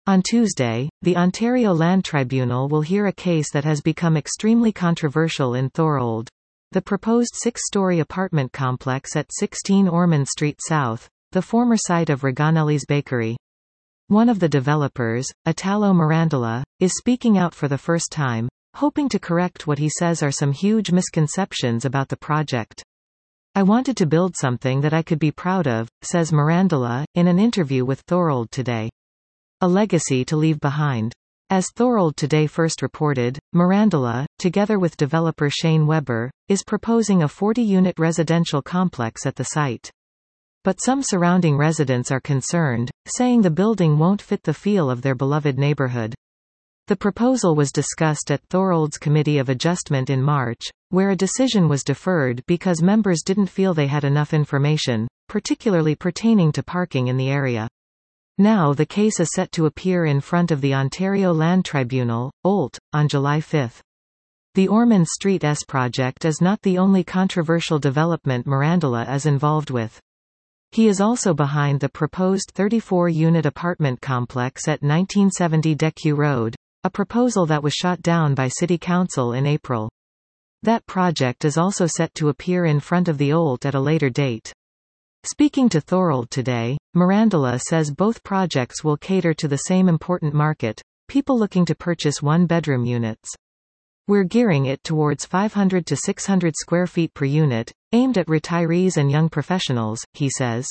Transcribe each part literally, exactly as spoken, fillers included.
On Tuesday, the Ontario Land Tribunal will hear a case that has become extremely controversial in Thorold. The proposed six-story apartment complex at sixteen Ormond Street South, the former site of Raganelli's Bakery. One of the developers, Italo Mirandola, is speaking out for the first time, hoping to correct what he says are some huge misconceptions about the project. "I wanted to build something that I could be proud of," says Mirandola, in an interview with Thorold Today. "A legacy to leave behind." As Thorold Today first reported, Mirandola, together with developer Shane Weber, is proposing a forty-unit residential complex at the site. But some surrounding residents are concerned, saying the building won't fit the feel of their beloved neighborhood. The proposal was discussed at Thorold's Committee of Adjustment in March, where a decision was deferred because members didn't feel they had enough information, particularly pertaining to parking in the area. Now the case is set to appear in front of the Ontario Land Tribunal, O L T, on July fifth. The Ormond Street S project is not the only controversial development Mirandola is involved with. He is also behind the proposed thirty-four-unit apartment complex at nineteen seventy Deque Road, a proposal that was shot down by City Council in April. That project is also set to appear in front of the O L T at a later date. Speaking to Thorold Today, Mirandola says both projects will cater to the same important market, people looking to purchase one-bedroom units. "We're gearing it towards five hundred to six hundred square feet per unit, aimed at retirees and young professionals," he says.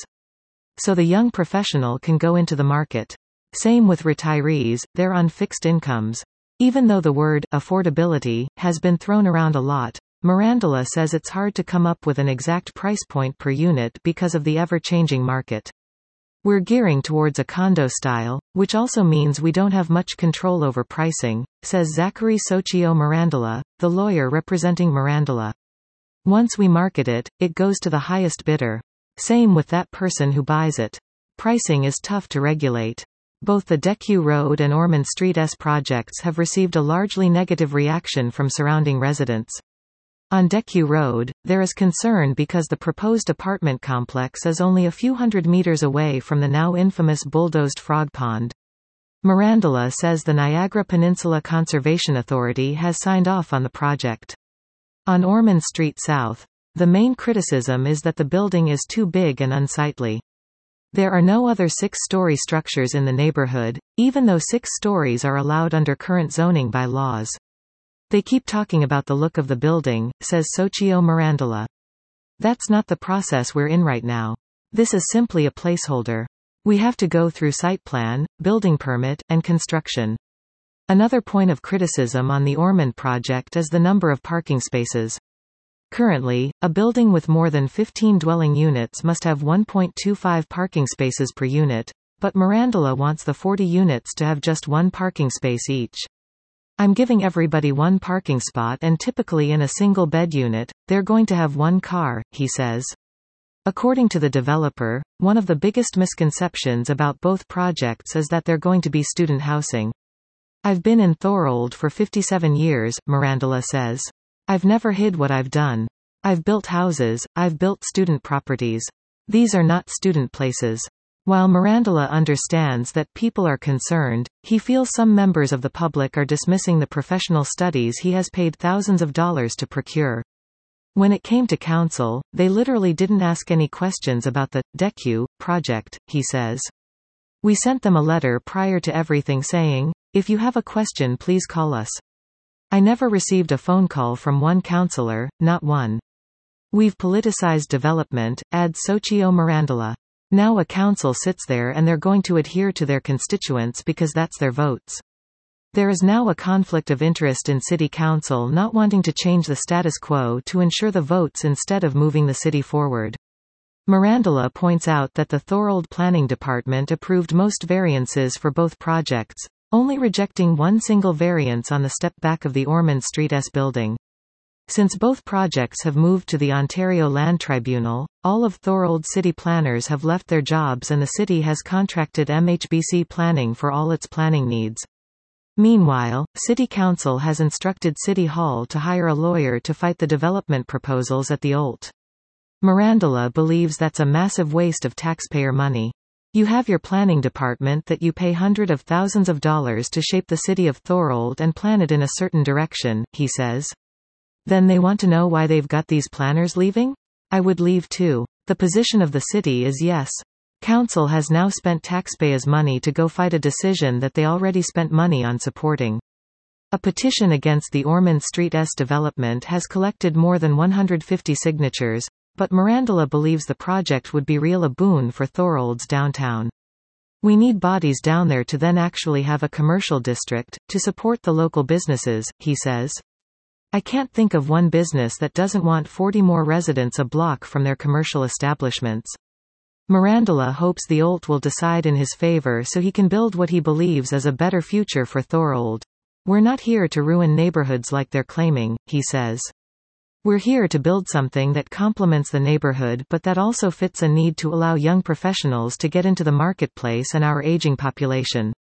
So the young professional can go into the market. Same with retirees, they're on fixed incomes. Even though the word affordability has been thrown around a lot, Mirandola says it's hard to come up with an exact price point per unit because of the ever-changing market. "We're gearing towards a condo style, which also means we don't have much control over pricing," says Zachary Socio Mirandola, the lawyer representing Mirandola. "Once we market it, it goes to the highest bidder. Same with that person who buys it. Pricing is tough to regulate." Both the Deque Road and Ormond Street S projects have received a largely negative reaction from surrounding residents. On Deque Road, there is concern because the proposed apartment complex is only a few hundred meters away from the now infamous bulldozed Frog Pond. Mirandola says the Niagara Peninsula Conservation Authority has signed off on the project. On Ormond Street South, the main criticism is that the building is too big and unsightly. There are no other six-story structures in the neighborhood, even though six stories are allowed under current zoning by laws. "They keep talking about the look of the building," says Socio Mirandola. "That's not the process we're in right now. This is simply a placeholder. We have to go through site plan, building permit, and construction." Another point of criticism on the Ormond project is the number of parking spaces. Currently, a building with more than fifteen dwelling units must have one point two five parking spaces per unit, but Mirandola wants the forty units to have just one parking space each. "I'm giving everybody one parking spot and typically in a single-bed unit, they're going to have one car," he says. According to the developer, one of the biggest misconceptions about both projects is that they're going to be student housing. "I've been in Thorold for fifty-seven years, Mirandola says. "I've never hid what I've done. I've built houses, I've built student properties. These are not student places." While Mirandola understands that people are concerned, he feels some members of the public are dismissing the professional studies he has paid thousands of dollars to procure. When it came to council, they literally didn't ask any questions about the Deque project, he says. "We sent them a letter prior to everything saying, 'If you have a question please call us.' I never received a phone call from one councillor, not one. We've politicized development," adds Socio Mirandola. "Now a council sits there and they're going to adhere to their constituents because that's their votes. There is now a conflict of interest in City Council not wanting to change the status quo to ensure the votes instead of moving the city forward." Mirandola points out that the Thorold Planning Department approved most variances for both projects, only rejecting one single variance on the step back of the Ormond Street S building. Since both projects have moved to the Ontario Land Tribunal, all of Thorold city planners have left their jobs and the city has contracted M H B C Planning for all its planning needs. Meanwhile, City Council has instructed City Hall to hire a lawyer to fight the development proposals at the O L T. Mirandola believes that's a massive waste of taxpayer money. You have your planning department that you pay hundreds of thousands of dollars to shape the city of Thorold and plan it in a certain direction, he says. Then they want to know why they've got these planners leaving? I would leave too. The position of the city is yes. Council has now spent taxpayers' money to go fight a decision that they already spent money on supporting. A petition against the Ormond Street-S development has collected more than one hundred fifty signatures, but Mirandola believes the project would be real a boon for Thorold's downtown. We need bodies down there to then actually have a commercial district, to support the local businesses, he says. I can't think of one business that doesn't want forty more residents a block from their commercial establishments. Mirandola hopes the O L T will decide in his favor so he can build what he believes is a better future for Thorold. We're not here to ruin neighborhoods like they're claiming, he says. We're here to build something that complements the neighborhood but that also fits a need to allow young professionals to get into the marketplace and our aging population.